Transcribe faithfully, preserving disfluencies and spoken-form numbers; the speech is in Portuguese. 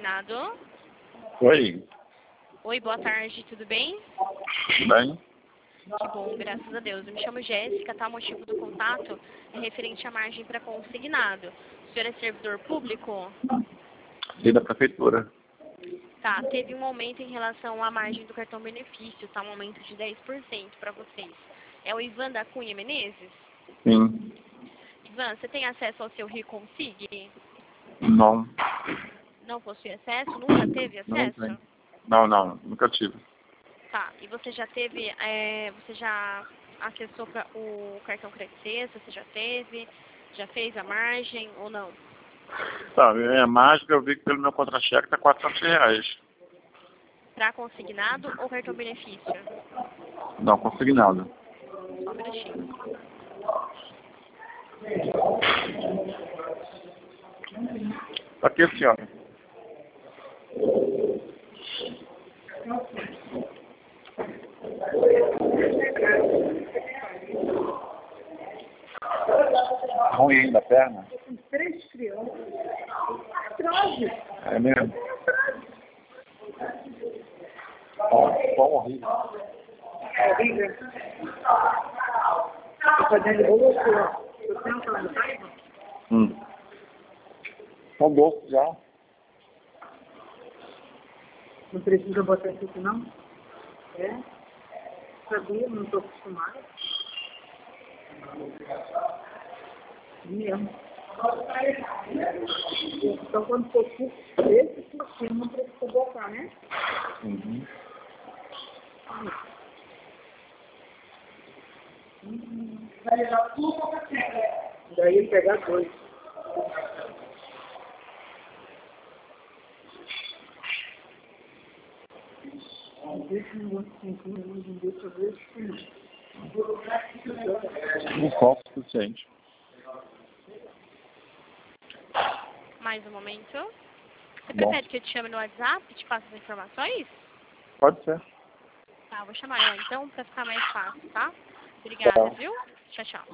consignado. Oi, Oi, boa tarde, tudo bem? tudo bem? Que bom, graças a Deus. Eu me chamo Jéssica, tá? O motivo do contato é referente à margem para consignado. O senhor é servidor público? Sim, da prefeitura. Tá, teve um aumento em relação à margem do cartão benefício, tá? Um aumento de dez por cento para vocês. É o Ivan da Cunha Menezes? Sim. Ivan, você tem acesso ao seu Reconsig? Não. Não possui acesso? Nunca teve Não acesso? tem. Não, não, nunca tive. Tá, e você já teve, é, você já acessou pra, o cartão crédito sexta, você já teve, já fez a margem ou não? Tá, é mágica, eu vi que pelo meu contra-cheque tá quatrocentos reais. Para consignado ou cartão benefício? Não, consignado. Só um minutinho. Aqui, senhora. Ruim ainda a perna? Com três crianças. Atrás. É mesmo? Ó, pão horrível. É horrível. Tô fazendo bolo, eu tenho falando raiva. Hum. São doce já. Não precisa botar isso aqui, não? É? Sabia, não estou acostumada. Mesmo. Então, quando for esse pouquinho, não precisa botar, né? Uhum. Hum. Vai levar tudo ou café? Daí pegar dois. Deixa um outro cinquinho, não deixa eu ver isso. Um copo suficiente. Mais um momento. Você Bom. prefere que eu te chame no WhatsApp e te passe as informações? Pode ser. Tá, vou chamar ela então para ficar mais fácil, tá? Obrigada, Tá. viu? Tchau, tchau.